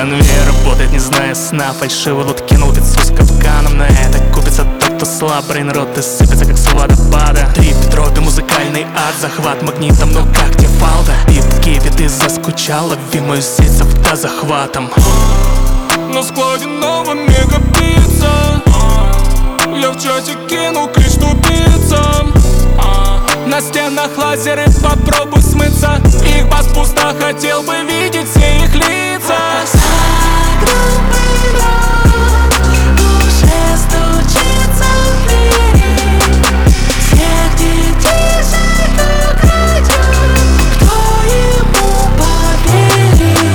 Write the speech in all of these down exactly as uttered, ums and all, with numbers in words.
Конвейер работает, не зная сна. Фальшивый лут кинул пиццу с капканом. На это купится тот, кто слаб. Брейнрот и сыпется, как с водопада. Трип, дроби, музыкальный ад. Захват магнитом, ну как тебе фалда? Пипки, ты заскучал, лови мою сеть с автозахватом. На складе новая мегапицца. Я в чате кинул клич тупицам. На стенах лазеры, попробуй смыться. Их бас пусто, хотел бы видеть все их лица. Уже стучится в двери. Всех детей жалко крадет. Кто ему поверил?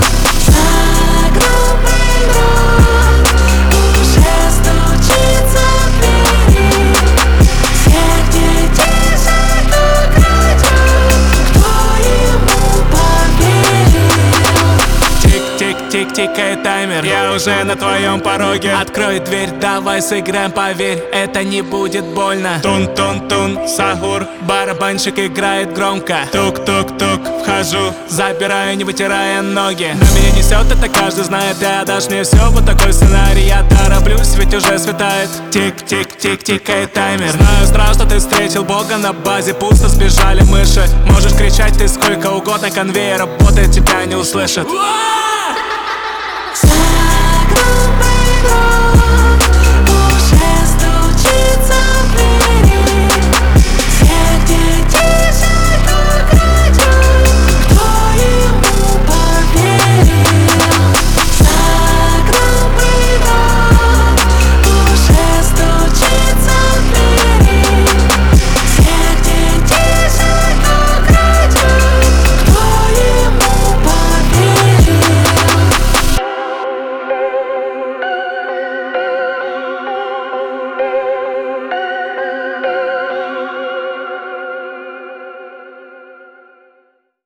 Загробный рот уже стучится в двери. Всех детей жалко крадет. Кто ему поверил? Тик-тик-тик, тикает таймер. Я уже на твоем пороге. Открой дверь, давай сыграем, поверь, это не будет больно. Тун-тун-тун, сахур, барабанщик играет громко. Тук-тук-тук, вхожу, забираю, не вытирая ноги. На меня несет, это каждый знает. Ты отдашь мне все, вот такой сценарий. Я тороплюсь, ведь уже светает. Тик-тик-тик, тикает таймер. Знаю, страшно, ты встретил Бога. На базе пусто, сбежали мыши. Можешь кричать ты сколько угодно. Конвейер работает, тебя не услышит.